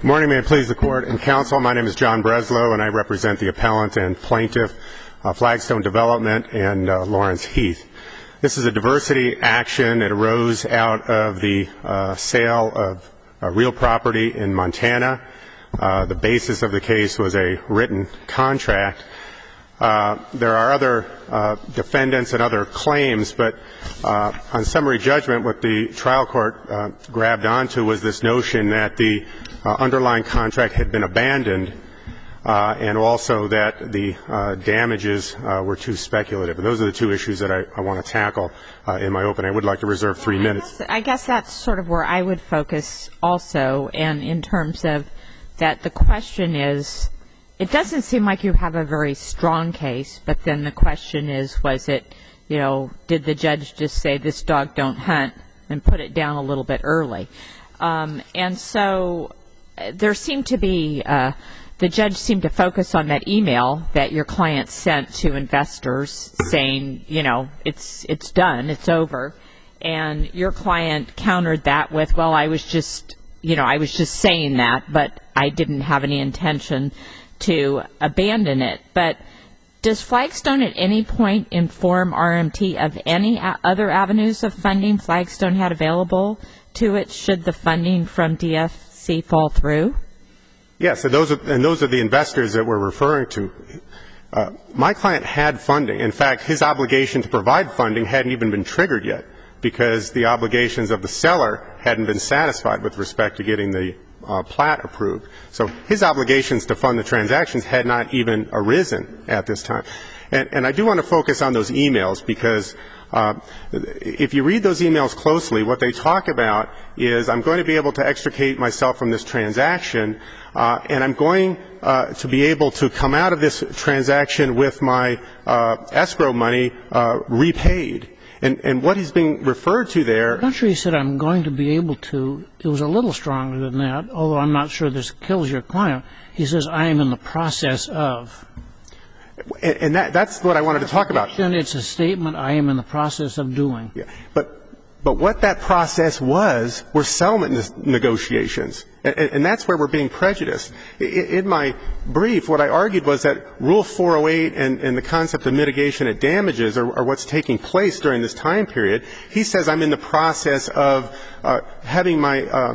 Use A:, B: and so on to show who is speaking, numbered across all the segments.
A: Good morning. May it please the Court and Counsel. My name is John Breslow, and I represent the appellant and plaintiff, Flagstone Development and Lawrence Heath. This is a diversity action that arose out of the sale of real property in Montana. The basis of the case was a written contract. There are other defendants and other claims, but on summary judgment, what the trial court grabbed onto was this notion that the underlying contract had been abandoned and also that the damages were too speculative. And those are the two issues that I want to tackle in my open. I would like to reserve 3 minutes.
B: I guess that's sort of where I would focus also, and in terms of that the question is, it doesn't seem like you have a very strong case, but then the question is, was it, you know, did the judge just say this dog don't hunt and put it down a little bit early? And so there seemed to be, the judge seemed to focus on that email that your client sent to investors saying, you know, it's done, it's over. And your client countered that with, well, I was just saying that, but I didn't have any intention to abandon it. But does Flagstone at any point inform RMT of any other avenues of funding Flagstone had available to it should the funding from DFC fall through?
A: Yes, and those are the investors that we're referring to. My client had funding. In fact, his obligation to provide funding hadn't even been triggered yet because the obligations of the seller hadn't been satisfied with respect to getting the plat approved. So his obligations to fund the transactions had not even arisen at this time. And I do want to focus on those emails because if you read those emails closely, what they talk about is I'm going to be able to extricate myself from this transaction and I'm going to be able to come out of this transaction with my escrow money repaid. And what he's being referred to there.
C: I'm not sure he said I'm going to be able to. It was a little stronger than that, although I'm not sure this kills your client. He says I am in the process of.
A: And that's what I wanted to talk about.
C: It's a statement I am in the process of doing.
A: Yeah. But what that process was were settlement negotiations. And that's where we're being prejudiced. In my brief, what I argued was that Rule 408 and the concept of mitigation at damages are what's taking place during this time period. He says I'm in the process of having my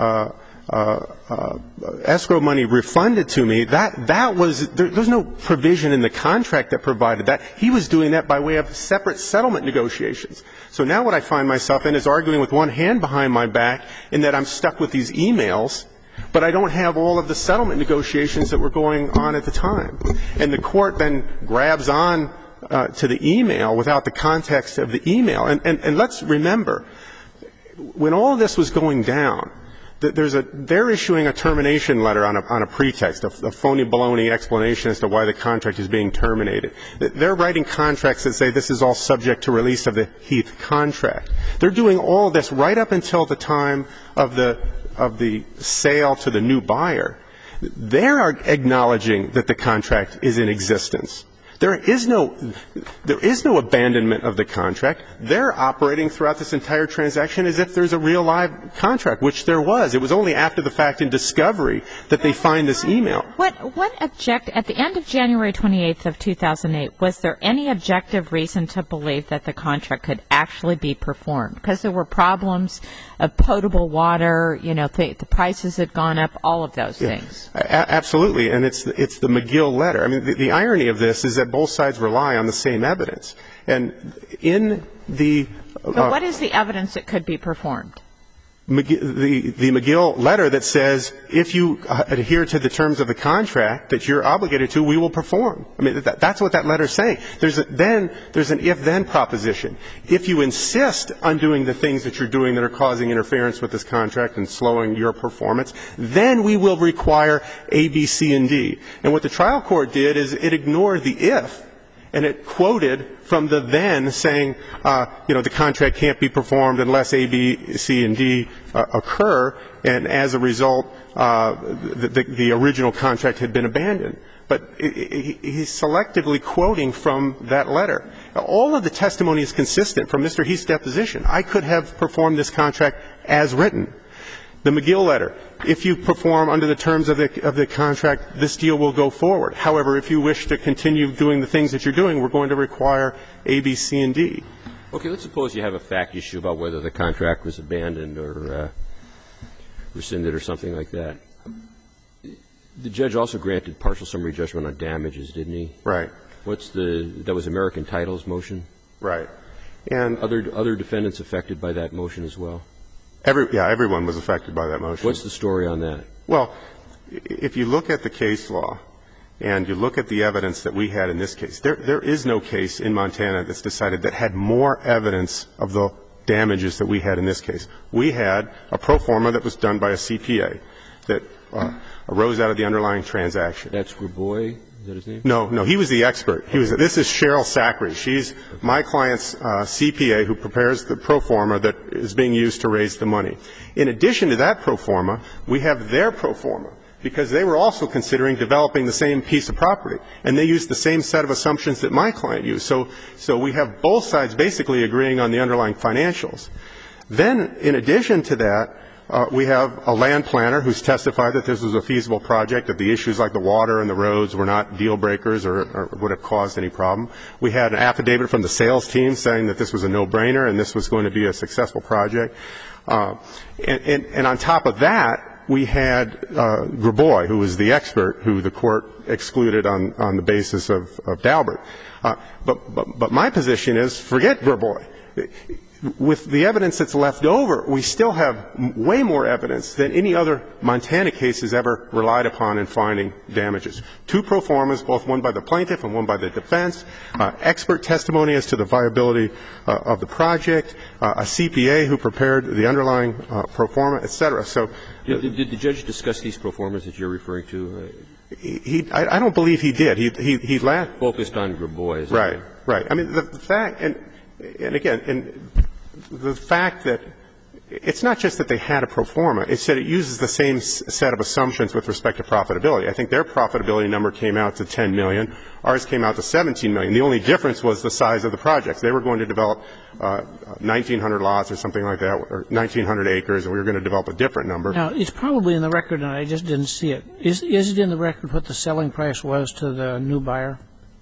A: escrow money refunded to me. That was there's no provision in the contract that provided that. He was doing that by way of separate settlement negotiations. So now what I find myself in is arguing with one hand behind my back in that I'm stuck with these emails, but I don't have all of the settlement negotiations that were going on at the time. And the court then grabs on to the email without the context of the email. And let's remember, when all this was going down, they're issuing a termination letter on a pretext, a phony baloney explanation as to why the contract is being terminated. They're writing contracts that say this is all subject to release of the Heath contract. They're doing all this right up until the time of the sale to the new buyer. They're acknowledging that the contract is in existence. There is no abandonment of the contract. They're operating throughout this entire transaction as if there's a real live contract, which there was. It was only after the fact in discovery that they find this email.
B: At the end of January 28th of 2008, was there any objective reason to believe that the contract could actually be performed? Because there were problems of potable water, you know, the prices had gone up, all of those things.
A: Absolutely, and it's the McGill letter. I mean, the irony of this is that both sides rely on the same evidence. And in the
B: But what is the evidence that could be performed?
A: The McGill letter that says if you adhere to the terms of the contract that you're obligated to, we will perform. I mean, that's what that letter is saying. There's an if-then proposition. If you insist on doing the things that you're doing that are causing interference with this contract and slowing your performance, then we will require A, B, C, and D. And what the trial court did is it ignored the if, and it quoted from the then saying, the contract can't be performed unless A, B, C, and D occur, and as a result, the original contract had been abandoned. But he's selectively quoting from that letter. All of the testimony is consistent from Mr. Heath's deposition. I could have performed this contract as written. The McGill letter, if you perform under the terms of the contract, this deal will go forward. However, if you wish to continue doing the things that you're doing, we're going to require A, B, C, and D.
D: Okay, let's suppose you have a fact issue about whether the contract was abandoned or rescinded or something like that. The judge also granted partial summary judgment on damages, didn't he?
A: Right.
D: That was American Title's motion?
A: Right. And
D: other defendants affected by that motion as well?
A: Everyone was affected by that motion.
D: What's the story on that?
A: Well, if you look at the case law and you look at the evidence that we had in this case, there is no case in Montana that's decided that had more evidence of the damages that we had in this case. We had a pro forma that was done by a CPA that arose out of the underlying transaction.
D: That's Grabois? Is that his name?
A: No, he was the expert. This is Cheryl Sackery. She's my client's CPA who prepares the pro forma that is being used to raise the money. In addition to that pro forma, we have their pro forma because they were also considering developing the same piece of property, and they used the same set of assumptions that my client used. So we have both sides basically agreeing on the underlying financials. Then, in addition to that, we have a land planner who's testified that this was a feasible project, that the issues like the water and the roads were not deal breakers or would have caused any problem. We had an affidavit from the sales team saying that this was a no-brainer and this was going to be a successful project. And on top of that, we had Grabois, who was the expert, who the court excluded on the basis of Daubert. But my position is, forget Grabois. With the evidence that's left over, we still have way more evidence than any other Montana case has ever relied upon in finding damages. Two pro formas, both one by the plaintiff and one by the defense, expert testimony as to the viability of the project, a CPA who prepared the underlying pro forma, et cetera. So,
D: did the judge discuss these pro formas that you're referring to?
A: I don't believe he did. He laughed.
D: Focused on Grabois.
A: Right. I mean, the fact, and again, the fact that it's not just that they had a pro forma, it's that it uses the same set of assumptions with respect to profitability. I think their profitability number came out to $10 million. Ours came out to $17 million. The only difference was the size of the projects. They were going to develop 1,900 lots or something like that, or 1,900 acres, and we were going to develop a different number.
C: Now, it's probably in the record, and I just didn't see it. Is it in the record what the selling price was to the new buyer?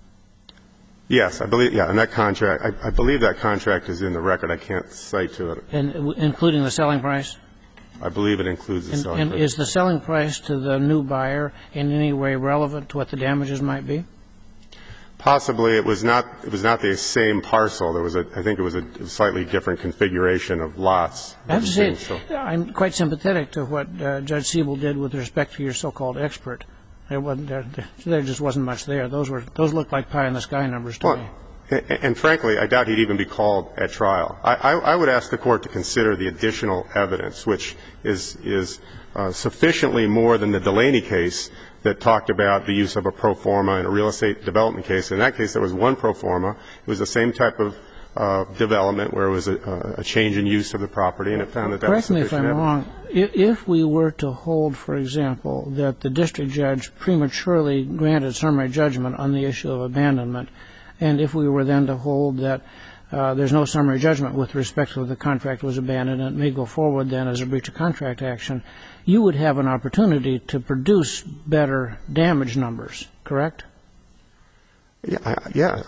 A: Yes, I believe, in that contract. I believe that contract is in the record. I can't cite to it.
C: And including the selling price?
A: I believe it includes the selling price.
C: And is the selling price to the new buyer in any way relevant to what the damages might be?
A: Possibly. It was not the same parcel. I think it was a slightly different configuration of lots.
C: I have to say, I'm quite sympathetic to what Judge Siebel did with respect to your so-called expert. There just wasn't much there. Those looked like pie-in-the-sky numbers to me.
A: And frankly, I doubt he'd even be called at trial. I would ask the Court to consider the additional evidence, which is sufficiently more than the Delaney case that talked about the use of a pro forma in a real estate development case. In that case, there was one pro forma. It was the same type of development where it was a change in use of the property, and it found that was sufficient evidence.
C: Correct me if I'm wrong. If we were to hold, for example, that the district judge prematurely granted summary judgment on the issue of abandonment, and if we were then to hold that there's no summary judgment with respect to whether the contract was abandoned and it may go forward then as a breach of contract action, you would have an opportunity to produce better damage numbers, correct?
A: Yeah.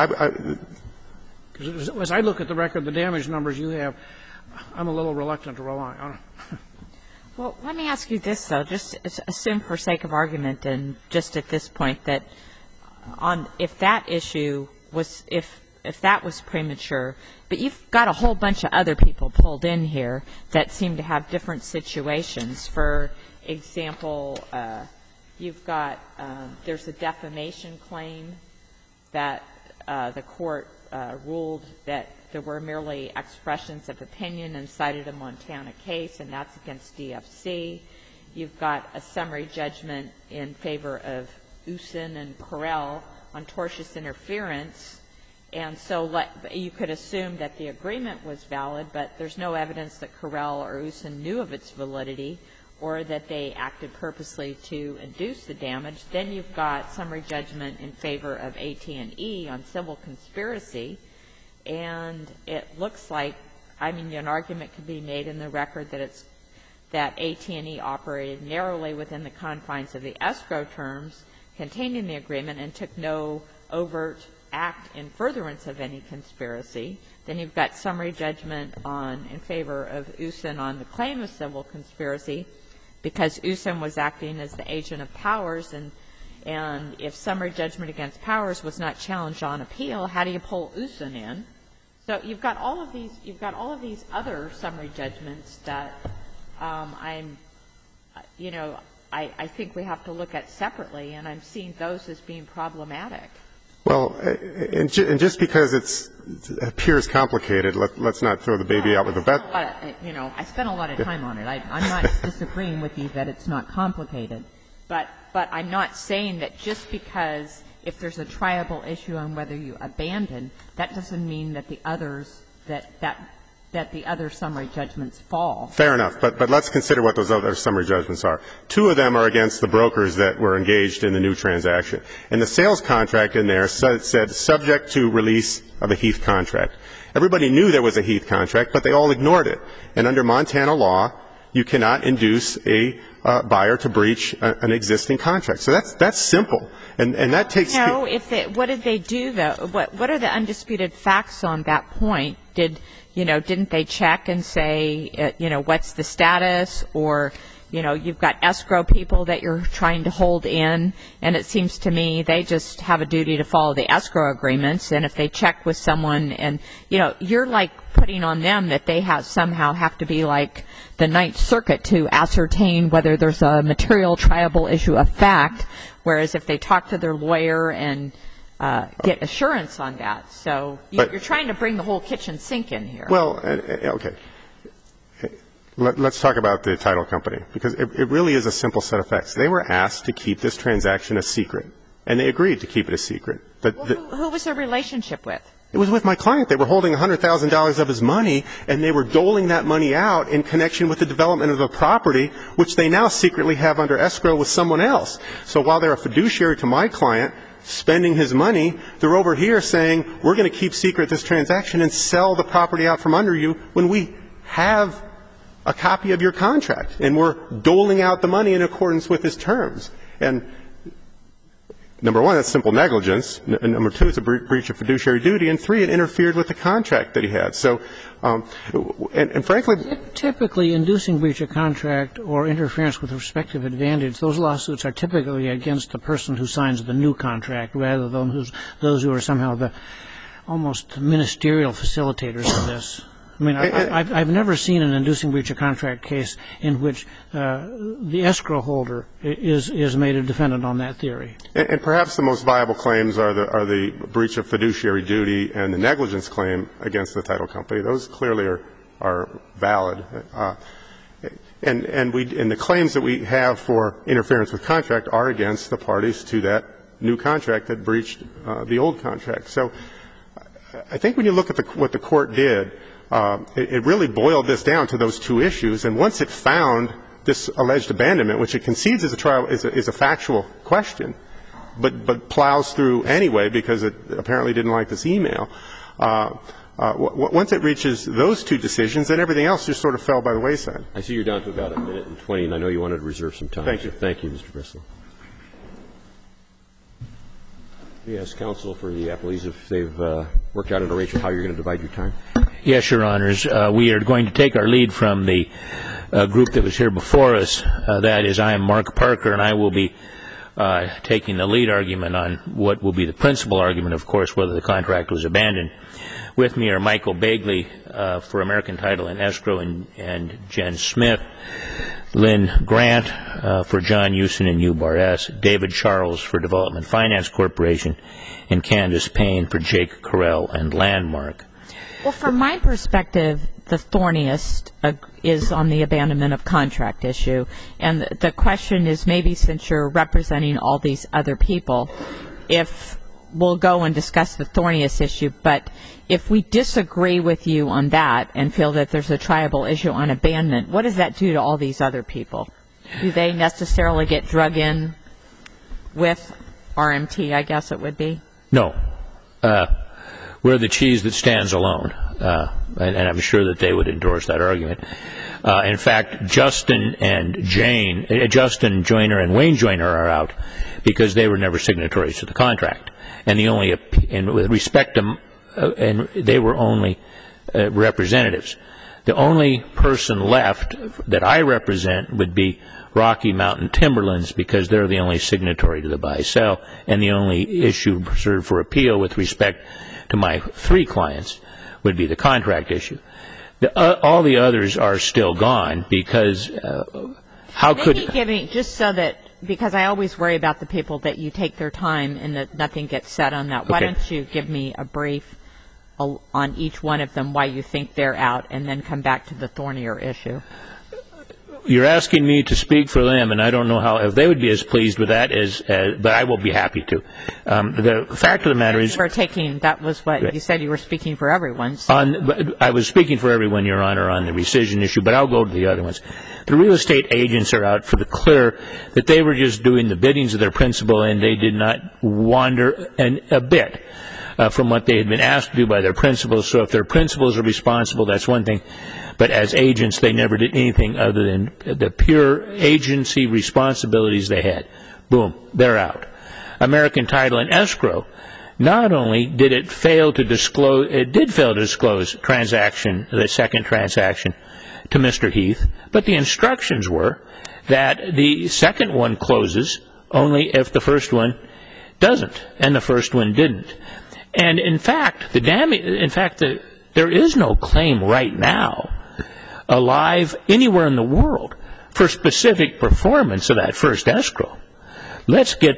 C: As I look at the record, the damage numbers you have, I'm a little reluctant to rely on.
B: Well, let me ask you this, though. Just assume for sake of argument and just at this point that if that issue was, if that was premature, but you've got a whole bunch of other people pulled in here that seem to have different situations. For example, you've got, there's a defamation claim that the court ruled that there were merely expressions of opinion and cited a Montana case, and that's against DFC. You've got a summary judgment in favor of Usen and Correll on tortious interference, and so you could assume that the agreement was valid, but there's no evidence that Correll or Usen knew of its validity or that they acted purposely to induce the damage. Then you've got summary judgment in favor of AT&E on civil conspiracy, and it looks like, I mean, an argument could be made in the record that that AT&E operated narrowly within the confines of the escrow terms contained in the agreement and took no overt act in furtherance of any conspiracy. Then you've got summary judgment in favor of USAN on the claim of civil conspiracy because USAN was acting as the agent of Powers, and if summary judgment against Powers was not challenged on appeal, how do you pull USAN in? So you've got all of these other summary judgments that I think we have to look at separately, and I'm seeing those as being problematic.
A: Well, and just because it appears complicated, let's not throw the baby out with the bathwater.
B: I spent a lot of time on it. I'm not disagreeing with you that it's not complicated, but I'm not saying that just because if there's a triable issue on whether you abandon, that doesn't mean that the others that the other summary judgments fall.
A: Fair enough, but let's consider what those other summary judgments are. 2 of them are against the brokers that were engaged in the new transaction. And the sales contract in there said subject to release of a Heath contract. Everybody knew there was a Heath contract, but they all ignored it. And under Montana law, you cannot induce a buyer to breach an existing contract. So that's simple. And that takes
B: No, what did they do though? What are the undisputed facts on that point? Didn't they check and say, what's the status? Or, you've got escrow people that you're trying to hold in, and it seems to me they just have a duty to follow the escrow agreements. And if they check with someone and, you're like putting on them that they somehow have to be like the Ninth Circuit to ascertain whether there's a material triable issue of fact, whereas if they talk to their lawyer and get assurance on that. So you're trying to bring the whole kitchen sink in here.
A: Well, okay. Let's talk about the title company, because it really is a simple set of facts. They were asked to keep this transaction a secret, and they agreed to keep it a secret.
B: Who was their relationship with?
A: It was with my client. They were holding $100,000 of his money, and they were doling that money out in connection with the development of the property, which they now secretly have under escrow with someone else. So while they're a fiduciary to my client, spending his money, they're over here saying, we're going to keep secret this transaction and sell the property out from under you when we have a copy of your contract, and we're doling out the money in accordance with his terms. And number one, that's simple negligence. And number two, it's a breach of fiduciary duty. And 3, it interfered with the contract that he had. So, and frankly,
C: typically inducing breach of contract or interference with respective advantage, those lawsuits are typically against the person who signs the new contract rather than those who are somehow the almost ministerial facilitators of this. I mean, I've never seen an inducing breach of contract case in which the escrow holder is made a defendant on that theory.
A: And perhaps the most viable claims are the breach of fiduciary duty and the negligence claim against the title company. Those clearly are valid. And the claims that we have for interference with contract are against the parties to that new contract that breached the old contract. So I think when you look at what the court did, it really boiled this down to those 2 issues. And once it found this alleged abandonment, which it concedes is a factual question, but plows through anyway because it apparently didn't like this email. Once it reaches those 2 decisions, then everything else just sort of fell by the wayside.
D: I see you're down to about 1 minute and 20, and I know you wanted to reserve some time.
A: Thank you.
D: Thank you, Mr. Bristol. We ask counsel for the appellees if they've worked out an arrangement how you're going to divide your time.
E: Yes, Your Honors. We are going to take our lead from the group that was here before us. That is, I am Mark Parker, and I will be taking the lead argument on what will be the principal argument, of course, whether the contract was abandoned. With me are Michael Bagley for American Title and Escrow and Jen Smith, Lynn Grant for John Usen and Ubar S., David Charles for Development Finance Corporation, and Candace Payne for Jake Carell and Landmark.
B: Well, from my perspective, the thorniest is on the abandonment of contract issue. And the question is, maybe since you're representing all these other people, if we'll go and discuss the thorniest issue, but if we disagree with you on that and feel that there's a triable issue on abandonment, what does that do to all these other people? Do they necessarily get drug in with RMT, I guess it would be?
E: No. We're the cheese that stands alone. and I'm sure that they would endorse that argument. In fact, Justin Joyner and Wayne Joyner are out because they were never signatories to the contract, and with respect to, and they were only representatives. The only person left that I represent would be Rocky Mountain Timberlands, because they're the only signatory to the buy-sell, and the only issue reserved for appeal with respect to my 3 clients would be the contract issue. All the others are still gone because
B: just so that, because I always worry about the people that you take their time and that nothing gets said on that. Why don't you give me a brief on each one of them, why you think they're out, and then come back to the thornier issue.
E: You're asking me to speak for them, and I don't know if they would be as pleased with that but I will be happy to. The fact of the matter is,
B: that was what you said. You were speaking for everyone.
E: I was speaking for everyone, Your Honor, on the rescission issue, but I'll go to the other ones. The real estate agents are out for the clear that they were just doing the biddings of their principal, and they did not wander a bit from what they had been asked to do by their principals. So if their principals are responsible, that's one thing. But as agents, they never did anything other than the pure agency responsibilities they had. Boom, they're out. American Title and Escrow, not only did it fail to disclose, the second transaction to Mr. Heath, but the instructions were that the second one closes only if the first one doesn't, and the first one didn't. And in fact, there is no claim right now alive anywhere in the world for specific performance of that first escrow. Let's get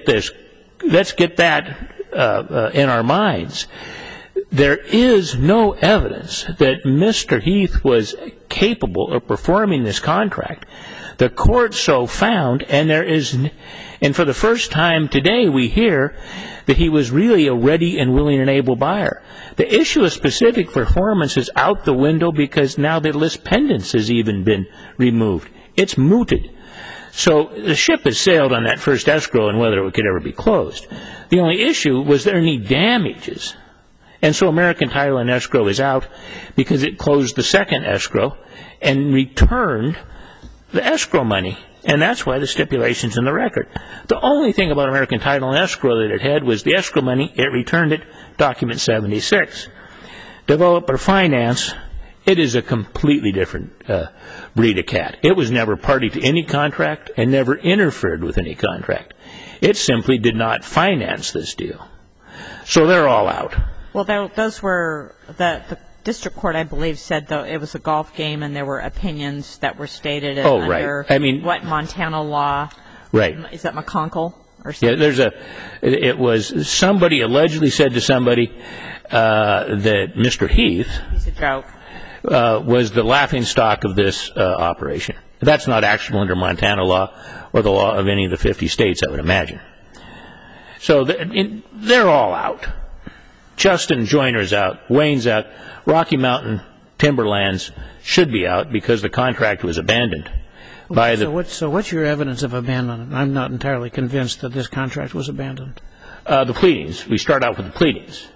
E: that in our minds. There is no evidence that Mr. Heath was capable of performing this contract. The court so found, and for the first time today we hear that he was really a ready and willing and able buyer. The issue of specific performance is out the window because now the list pendants has even been removed. It's mooted. So the ship has sailed on that first escrow and whether it could ever be closed. The only issue was there any damages. And so American Title and Escrow is out because it closed the second escrow and returned the escrow money. And that's why the stipulation's in the record. The only thing about American Title and Escrow that it had was the escrow money. It returned it, document 76. Developer Finance, it is a completely different breed of cat. It was never party to any contract and never interfered with any contract. It simply did not finance this deal. So they're all out.
B: Well, those were the district court, I believe, said though it was a golf game and there were opinions that were stated under what Montana law?
E: Right.
B: Is that McConkel or something?
E: Yeah, it was somebody allegedly said to somebody that Mr. Heath
B: He's a joke.
E: Was the laughingstock of this operation. That's not actionable under Montana law or the law of any of the 50 states, I would imagine. So they're all out. Justin Joyner's out. Wayne's out. Rocky Mountain Timberlands should be out because the contract was abandoned.
C: So what's your evidence of abandonment? I'm not entirely convinced that this contract was abandoned.
E: The pleadings. We start out with the pleadings.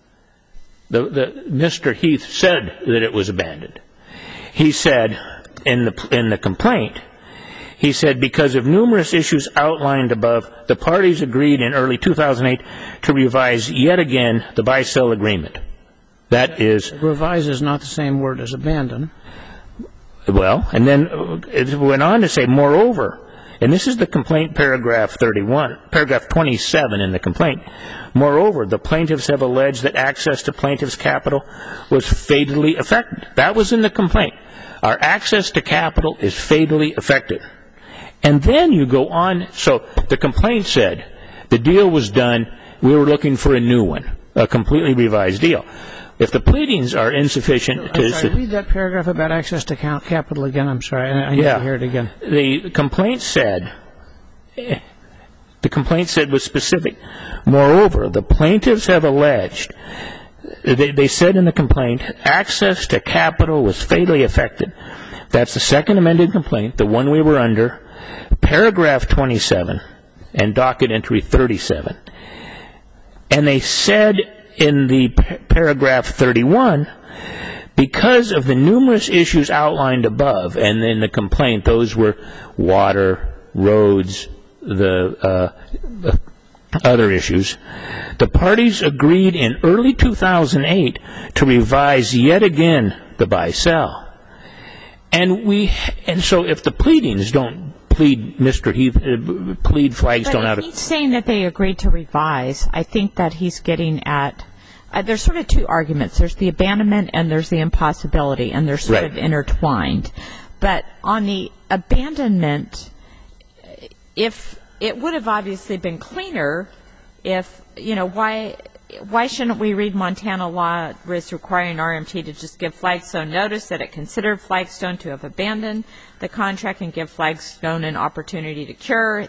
E: Mr. Heath said that it was abandoned. He said in the complaint, he said, because of numerous issues outlined above, the parties agreed in early 2008 to revise yet again the buy-sell agreement. That is...
C: Revise is not the same word as abandon.
E: Well, and then it went on to say, moreover, and this is the complaint paragraph 27 in the complaint, moreover, the plaintiffs have alleged that access to plaintiff's capital was fatally affected. That was in the complaint. Our access to capital is fatally affected. And then you go on, so the complaint said the deal was done, we were looking for a new one, a completely revised deal. If the pleadings are insufficient to...
C: read that paragraph about access to capital again. I'm sorry, I need to hear it again.
E: The complaint said was specific. Moreover, the plaintiffs have alleged, they said in the complaint, access to capital was fatally affected. That's the second amended complaint, the one we were under, paragraph 27 and docket entry 37. And they said in the paragraph 31 Because of the numerous issues outlined above, and in the complaint, those were water, roads, the other issues, the parties agreed in early 2008 to revise yet again the buy-sell. And so if the pleadings don't plead Mr. Heath, plead Flagstone out of...
B: But if he's saying that they agreed to revise, I think that he's getting at... there's sort of two arguments. There's the abandonment and there's the impossibility, and they're sort of intertwined. But on the abandonment, if it would have obviously been cleaner if, why shouldn't we read Montana law as requiring RMT to just give Flagstone notice that it considered Flagstone to have abandoned the contract and give Flagstone an opportunity to cure?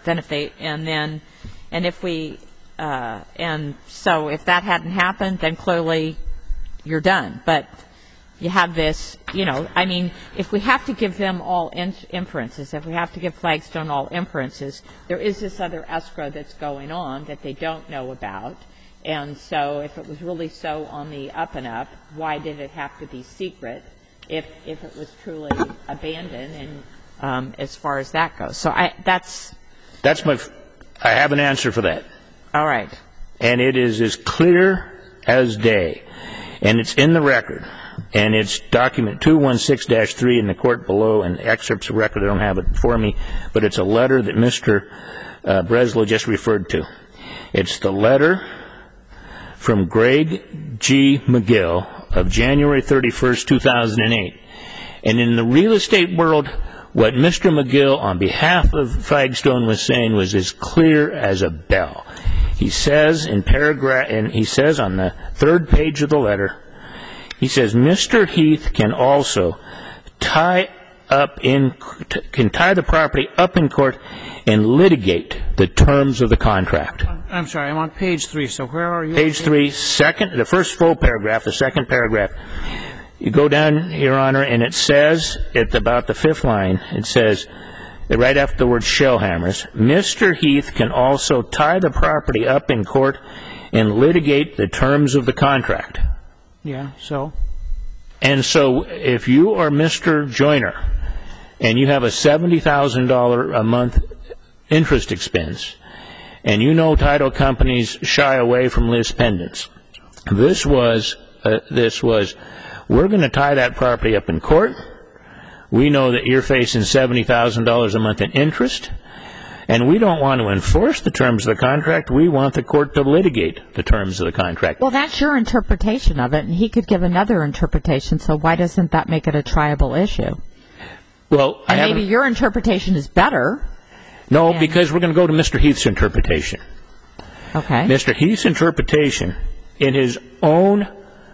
B: And so if that hadn't happened, then clearly you're done. But you have this, if we have to give them all inferences, if we have to give Flagstone all inferences, there is this other escrow that's going on that they don't know about. And so if it was really so on the up and up, why did it have to be secret if it was truly abandoned, and as far as that goes? So I
E: have an answer for that.
B: All right.
E: And it is as clear as day. And it's in the record. And it's document 216-3 in the court below, and excerpts of record. I don't have it for me, but it's a letter that Mr. Breslow just referred to. It's the letter from Greg G. McGill of January 31st, 2008. And in the real estate world, what Mr. McGill, on behalf of Flagstone, was saying was as clear as a bell. He says in paragraph, and he says on the third page of the letter, he says, Mr. Heath can also tie the property up in court and litigate the terms of the contract.
C: I'm sorry, I'm on page 3, so where are you?
E: Page 3, the first full paragraph, the second paragraph. You go down, Your Honor, and it says, at about the fifth line, it says, right after the word shell hammers, Mr. Heath can also tie the property up in court and litigate the terms of the contract.
C: Yeah, so?
E: And so if you are Mr. Joyner and you have a $70,000 a month interest expense, and you know title companies shy away from list pendants, this was, we're going to tie that property up in court. We know that you're facing $70,000 a month in interest, and we don't want to enforce the terms of the contract. We want the court to litigate the terms of the contract.
B: Well, that's your interpretation of it, and he could give another interpretation, so why doesn't that make it a triable issue?
E: Well,
B: and maybe your interpretation is better.
E: No, because we're going to go to Mr. Heath's interpretation.
B: Okay.
E: Mr. Heath's interpretation in his own,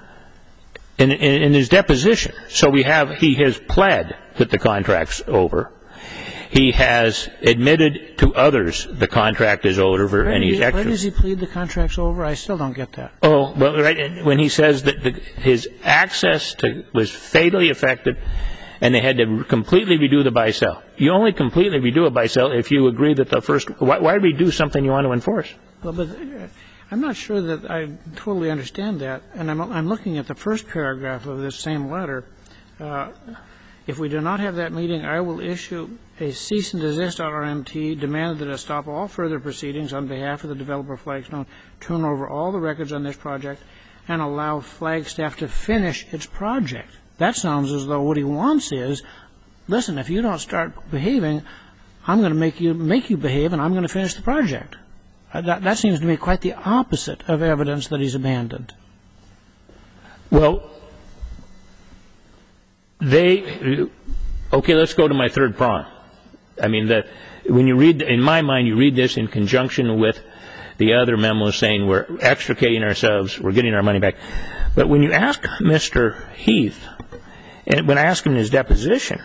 E: in his deposition, so he has pled that the contract's over. He has admitted to others the contract is over, and he's
C: Where does he plead the contract's over? I still don't get that.
E: Oh, well, right, when he says that his access was fatally affected, and they had to completely redo the buy-sell. You only completely redo a buy-sell if you agree that the first... Why redo something you want to enforce?
C: Well, but I'm not sure that I totally understand that, and I'm looking at the first paragraph of this same letter. If we do not have that meeting, I will issue a cease and desist RMT, demand that it stop all further proceedings on behalf of the developer Flagstone, turn over all the records on this project, and allow Flagstaff to finish its project. That sounds as though what he wants is, listen, if you don't start behaving, I'm going to make you behave, and I'm going to finish the project. That seems to me quite the opposite of evidence that he's abandoned.
E: Well, okay, let's go to my third prong. I mean, when you read, in my mind, you read this in conjunction with the other memo saying we're extricating ourselves, we're getting our money back. But when you ask Mr. Heath, and when I asked him in his deposition,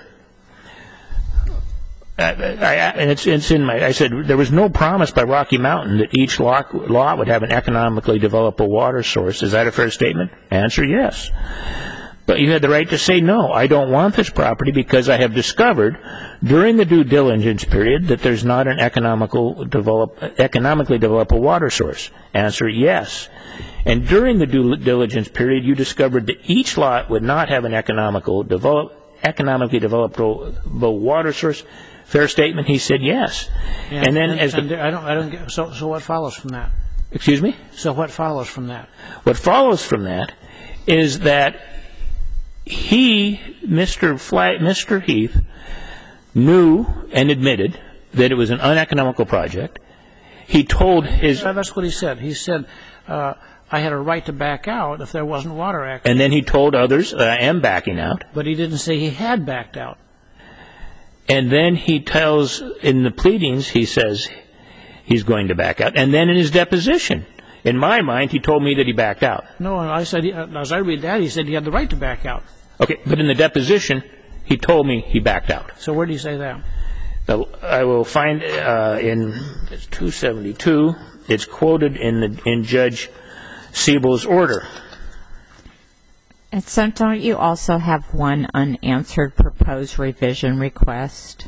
E: I said there was no promise by Rocky Mountain that each lot would have an economically developable water source. Is that a fair statement? Answer, yes. But you had the right to say, no, I don't want this property because I have discovered during the due diligence period that there's not an economically developable water source. Answer, yes. And during the due diligence period, you discovered that each lot would not have an economically developable water source. Fair statement? He said yes. And then as the...
C: I don't get, so what follows from that?
E: Excuse me?
C: So what follows from that?
E: What follows from that is that he, Mr. Heath, knew and admitted that it was an uneconomical project. He told his...
C: That's what he said. He said, I had a right to back out if there wasn't water access.
E: And then he told others, I am backing out.
C: But he didn't say he had backed out.
E: And then he tells, in the pleadings, he says he's going to back out. And then in his deposition, in my mind, he told me that he backed out.
C: No, I said, as I read that, he said he had the right to back out.
E: Okay, but in the deposition, he told me he backed out.
C: So where do you say that?
E: I will find in 272, it's quoted in Judge Siebel's order.
B: And so don't you also have one unanswered proposed revision request?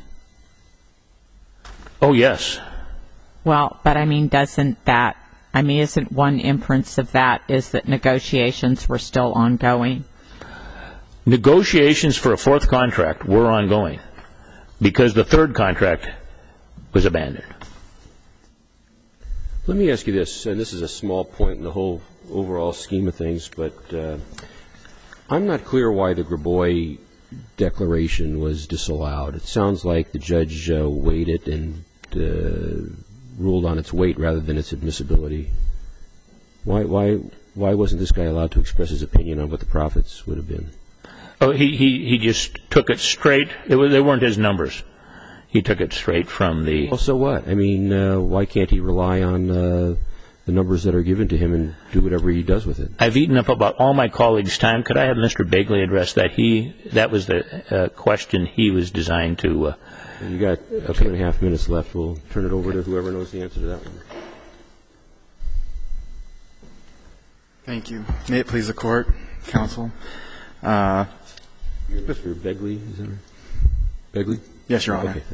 E: Oh, yes.
B: Well, but I mean, isn't one inference of that is that negotiations were still ongoing?
E: Negotiations for a fourth contract were ongoing because the third contract was abandoned.
D: Let me ask you this, and this is a small point in the whole overall scheme of things, but I'm not clear why the Grabois declaration was disallowed. It sounds like the judge weighed it and ruled on its weight rather than its admissibility. Why wasn't this guy allowed to express his opinion on what the profits would have been?
E: Oh, he just took it straight. They weren't his numbers. He took it straight from the...
D: Well, so what? I mean, why can't he rely on the numbers that are given to him and do whatever he does with it?
E: I've eaten up about all my colleagues' time. Could I have Mr. Begley address that? That was the question he was designed to...
D: You got 2.5 minutes left. We'll turn it over to whoever knows the answer to that one.
F: Thank you. May it please the Court, Counsel.
D: You're Mr. Begley, is that right? Begley?
F: Yes, Your Honor.
D: Okay.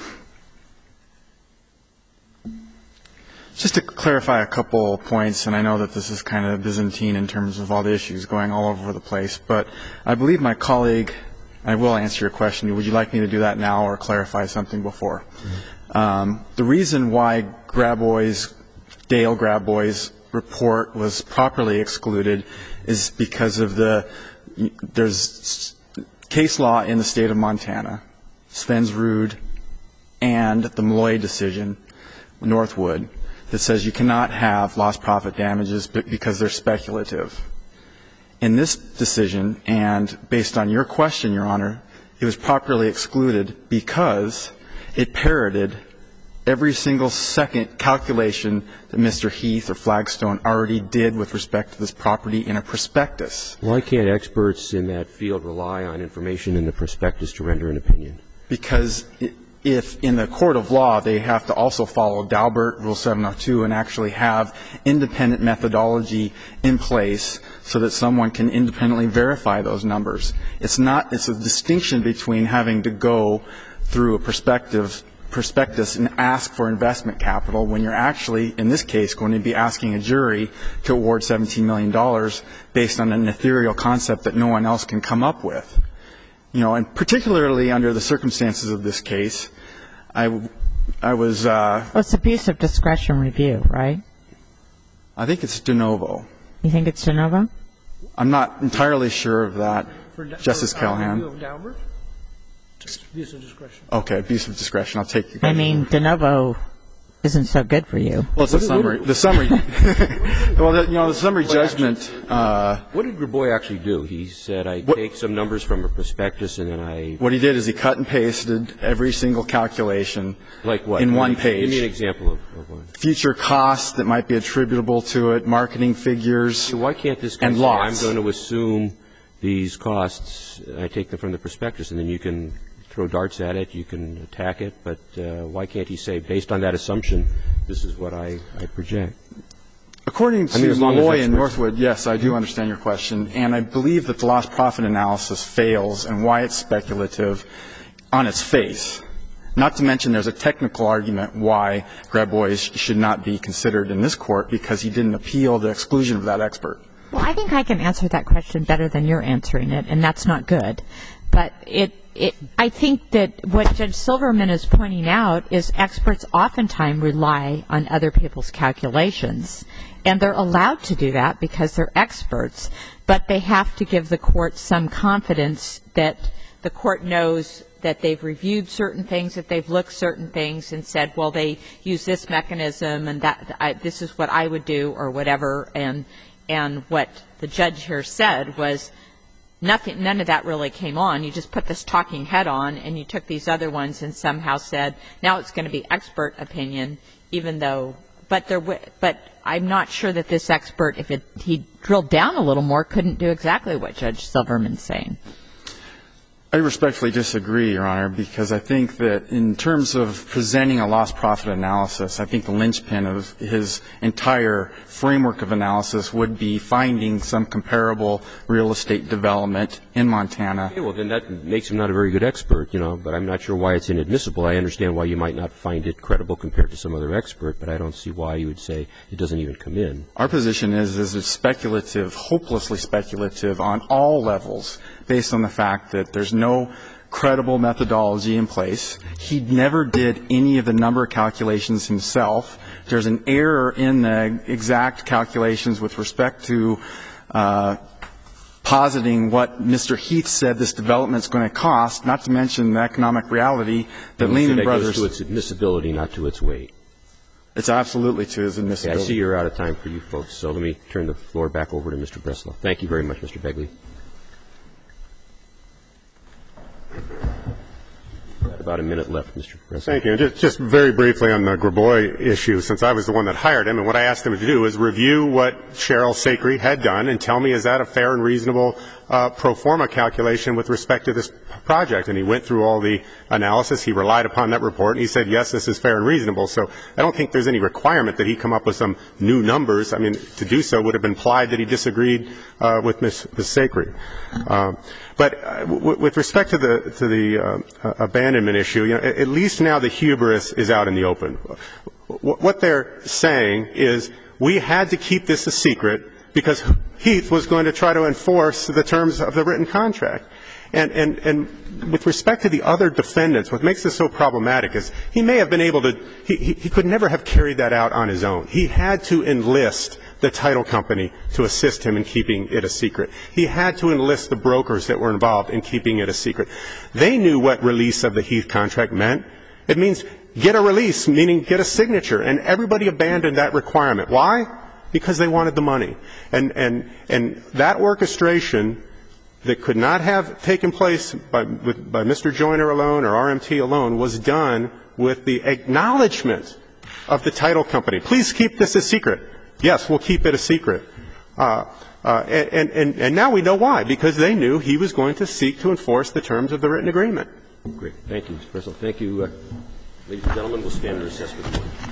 F: Just to clarify a couple points, and I know that this is kind of Byzantine in terms of all the issues going all over the place, but I believe my colleague, I will answer your question. Would you like me to do that now or clarify something before? Mm-hmm. The reason why Dale Grabois' report was properly excluded is because of there's case law in the state of Montana, Svensrud and the Malloy decision, Northwood, that says you cannot have lost profit damages because they're speculative. In this decision, and based on your question, Your Honor, it was properly excluded because it parroted every single second calculation that Mr. Heath or Flagstone already did with respect to this property in a prospectus.
D: Why can't experts in that field rely on information in the prospectus to render an opinion?
F: Because if in the court of law they have to also follow Daubert, Rule 702, and actually have independent methodology in place so that someone can independently verify those numbers. It's a distinction between having to go through a prospectus and ask for investment capital when you're actually, in this case, going to be asking a jury to award $17 million based on an ethereal concept that no one else can come up with. You know, and particularly under the circumstances of this case, I was...
B: Well, it's abuse of discretion review, right?
F: I think it's de novo.
B: You think it's de novo?
F: I'm not entirely sure of that, Justice Callahan.
C: Review of Daubert? Abuse of discretion.
F: Okay, abuse of discretion. I'll take you.
B: I mean, de novo isn't so good for you.
F: Well, it's a summary. The summary judgment.
D: What did Grabois actually do? He said, I take some numbers from a prospectus and then I...
F: What he did is he cut and pasted every single calculation.
D: Like what?
F: In one page.
D: Give me an example of one.
F: Future costs that might be attributable to it, marketing figures,
D: Why can't this guy
F: and
D: say,
F: lots.
D: I'm going to assume these costs, I take them from the prospectus, and then you can throw darts at it, you can attack it, but why can't he say, based on that assumption, this is what I project?
F: According to
D: as long as
F: Malloy and
D: experts-
F: Northwood, yes, I do understand your question, and I believe that the lost profit analysis fails and why it's speculative on its face. Not to mention there's a technical argument why Grabois should not be considered in this court because he didn't appeal the exclusion of that expert.
B: Well, I think I can answer that question better than you're answering it, and that's not good. But I think that what Judge Silverman is pointing out is experts oftentimes rely on other people's calculations, and they're allowed to do that because they're experts, but they have to give the court some confidence that the court knows that they've reviewed certain things, that they've looked certain things and said, well, they use this mechanism and this is what I would do or whatever, and what the judge here said was none of that really came on. You just put this talking head on and you took these other ones and somehow said, now it's going to be expert opinion, even though, but I'm not sure that this expert, if he drilled down a little more, couldn't do exactly what Judge Silverman's saying.
F: I respectfully disagree, Your Honor, because I think that in terms of presenting a lost profit analysis, I think the linchpin of his entire framework of analysis would be finding some comparable real estate development in Montana.
D: Okay, well, then that makes him not a very good expert, but I'm not sure why it's inadmissible. I understand why you might not find it credible compared to some other expert, but I don't see why you would say it doesn't even come in.
F: Our position is it's speculative, hopelessly speculative on all levels, based on the fact that there's no credible methodology in place. He never did any of the number calculations himself. There's an error in the exact calculations with respect to positing what Mr. Heath said this development's going to cost, not to mention the economic reality that Lehman Brothers.
D: It goes to its admissibility, not to its weight.
F: It's absolutely to his admissibility.
D: Okay, I see you're out of time for you folks, so let me turn the floor back over to Mr. Breslau. Thank you very much, Mr. Begley. Got about a minute left, Mr. Breslau.
A: Thank you. Just very briefly on the Grabois issue, since I was the one that hired him, and what I asked him to do is review what Cheryl Sacre had done and tell me, is that a fair and reasonable pro forma calculation with respect to this project? And he went through all the analysis. He relied upon that report, and he said, yes, this is fair and reasonable. So I don't think there's any requirement that he come up with some new numbers. I mean, to do so would have implied that he disagreed with Ms. Sacre. But with respect to the abandonment issue, at least now the hubris is out in the open. What they're saying is we had to keep this a secret because Heath was going to try to enforce the terms of the written contract. And with respect to the other defendants, what makes this so problematic is he may have been able to he could never have carried that out on his own. He had to enlist the title company to assist him in keeping it a secret. He had to enlist the brokers that were involved in keeping it a secret. They knew what release of the Heath contract meant. It means get a release, meaning get a signature. And everybody abandoned that requirement. Why? Because they wanted the money. And that orchestration that could not have taken place by Mr. Joyner alone or RMT alone was done with the acknowledgement of the title company. Please keep this a secret. Yes, we'll keep it a secret. And now we know why, because they knew he was going to seek to enforce the terms of the written agreement.
D: Great. Thank you, Mr. Breslau. Thank you. Ladies and gentlemen, we'll stand in recess for the morning.